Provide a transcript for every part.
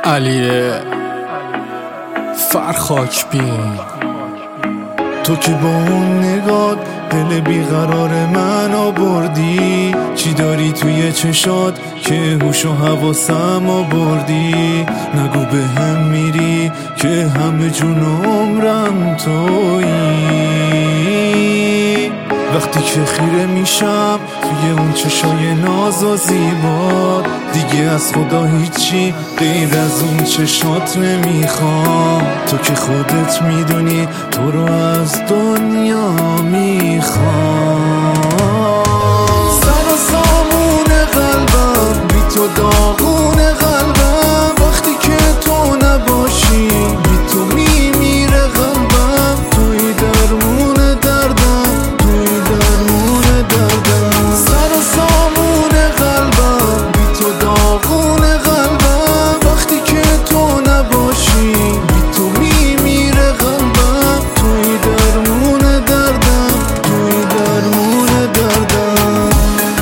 علی فرخاک بین، تو که با اون نگات دل بیقرار من آوردی. چی داری توی چشات که هوش و حواسم آوردی؟ نگو به هم میری که همه جون عمرم تویی. وقتی که خیره میشم توی اون چشای ناز و زیبا، دیگه از خدا هیچی غیر از اون چشات نمیخوام. تو که خودت میدونی تو رو از دنیا میخوام. سر و سامون قلبم بی تو داغون قلبم، وقتی که تو نباشی بی تو میمیره قلبم. توی درمون دردم، توی درمون دردم. سر و سامون قلبم بی تو داغون قلبم، وقتی که تو نباشی بی تو میمیره قلبم. توی درمون دردم، توی درمون دردم.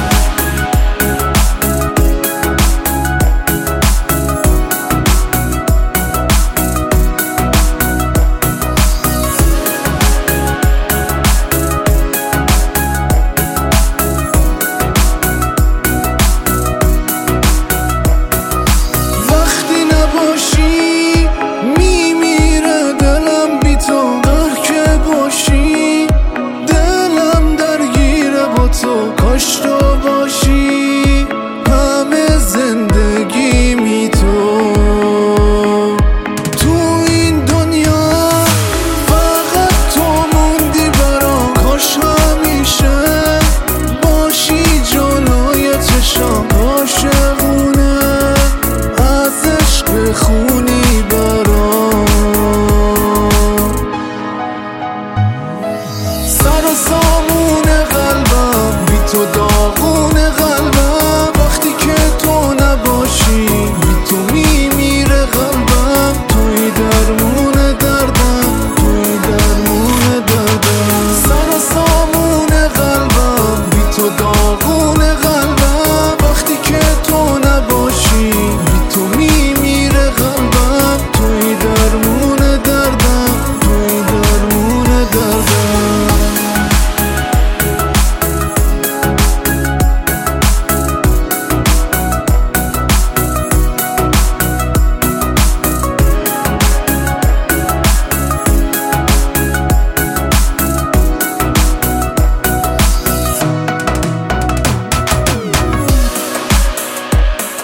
کاش تو باشی همه زندگی می تو این دنیا، فقط تو موندی برام. کاش همیشه باشی جلوی چشام، عاشقونه از عشق خونی برام. سر و سامون قلبم بی تو داغون قلبم، وقتی که تو نباشی بی تو میمیره قلبم. توی درمون دردم، توی درمون دردم. سر و سامون قلبم بی تو داغون قلبم، وقتی که تو نباشی بی تو میمیره قلبم. توی درمون دردم، توی درمون دردم.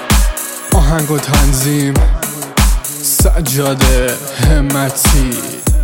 آهنگ و تنظیم سجاده همتی.